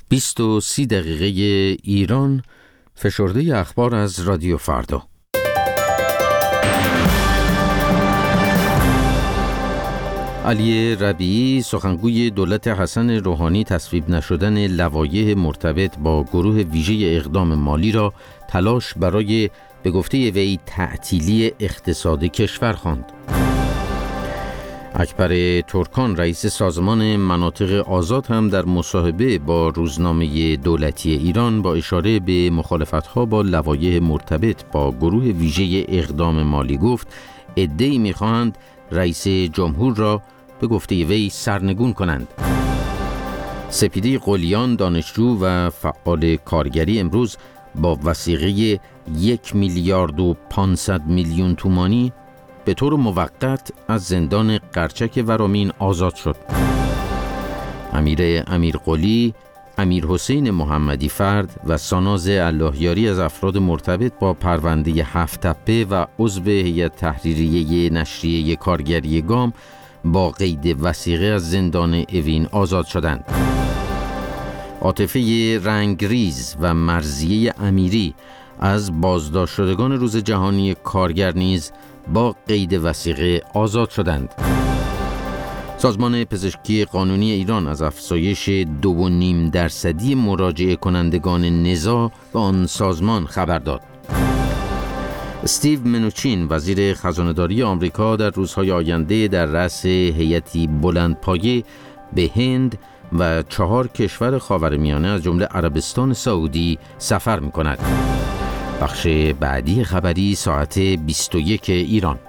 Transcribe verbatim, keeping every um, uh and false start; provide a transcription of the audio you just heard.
بیست و سی دقیقه ایران، فشرده اخبار از رادیو فردا. علی ربیعی، سخنگوی دولت حسن روحانی، تصویب نشدن لوایح مرتبط با گروه ویژه اقدام مالی را تلاش برای به گفته وی تعطیلی اقتصاد کشور خواند. اکبر ترکان، رئیس سازمان مناطق آزاد، هم در مصاحبه با روزنامه دولتی ایران با اشاره به مخالفت‌ها با لوایح مرتبط با گروه ویژه اقدام مالی گفت عده‌ای می‌خواهند رئیس جمهور را به گفته وی سرنگون کنند. سپیده قلیان، دانشجو و فعال کارگری، امروز با وثیقه یک میلیارد و پانصد میلیون تومانی به طور موقت از زندان قرچک ورامین آزاد شد. امیر امیرقلی، امیر حسین محمدی فرد و ساناز اللهیاری از افراد مرتبط با پرونده هفت تپه و عضو هیئت تحریریه نشریه کارگری گام با قید وثیقه از زندان اوین آزاد شدند. عاطفه رنگریز و مرضیه امیری از بازداشت شدگان روز جهانی کارگر نیز با قید وثیقه آزاد شدند. سازمان پزشکی قانونی ایران از افزایش دو و نیم درصدی مراجعه کنندگان نزاع به آن سازمان خبر داد. استیو منوچین، وزیر خزانه‌داری آمریکا، در روزهای آینده در رأس هیئتی بلندپایه به هند و چهار کشور خاورمیانه از جمله عربستان سعودی سفر می‌کند. بخش بعدی خبری ساعت بیست و یک ایران.